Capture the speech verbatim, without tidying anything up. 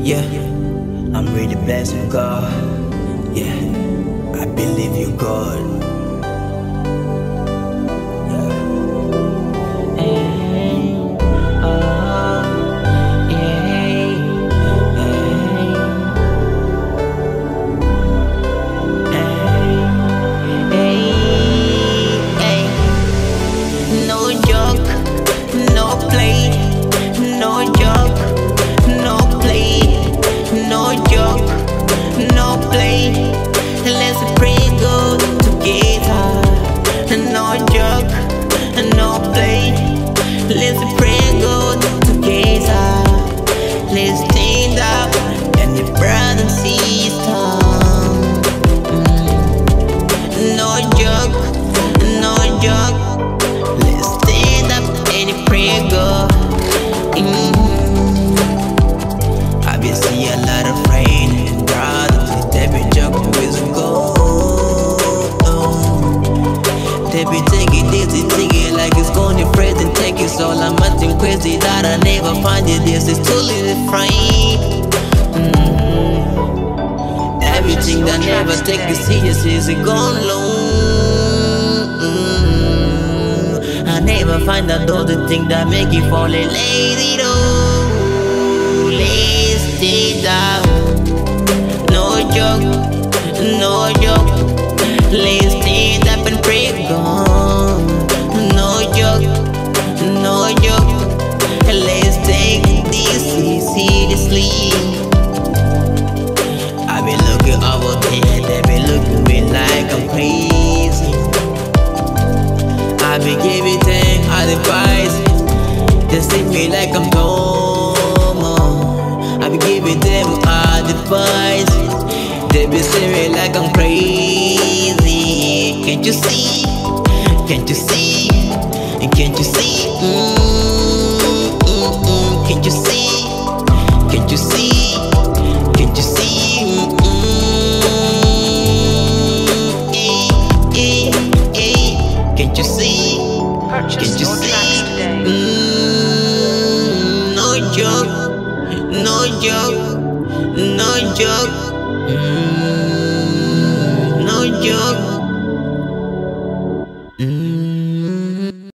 Yeah, I'm really blessed with God. Yeah, I believe you, God. Let's pray go together. No joke, no play. Let's pray go together. Let's stand up and the brother and sister. Mm. No joke, no joke. Let's stand up and pray go. Mm. I been see a lot of rain and brothers. They be jumping with some gold. They be taking this and taking like it's going to present. Take it so I'm nothing crazy that I never find it. This is totally different. Mm-hmm. Everything that never take it serious is it gone long. Mm-hmm. I never find out all the things that make you fall in lazy though. Let's stay down. No joke, no joke. Let's stand up and pray God. No joke, no joke. Let's take this seriously. I been looking over there, they been looking at me like I'm crazy. I been giving them advice, they see me like I'm dumb. I been giving them advice, they be seeing me like I'm crazy. Can't you see? Can't you see? Can't you see? Mm, mm, mm. Can't you see? Can't you see? Can't you see? Mm, mm. Eh, eh, eh. Can't you see? Can't you see? Mm, no joke, no joke, no joke. Mm, no joke.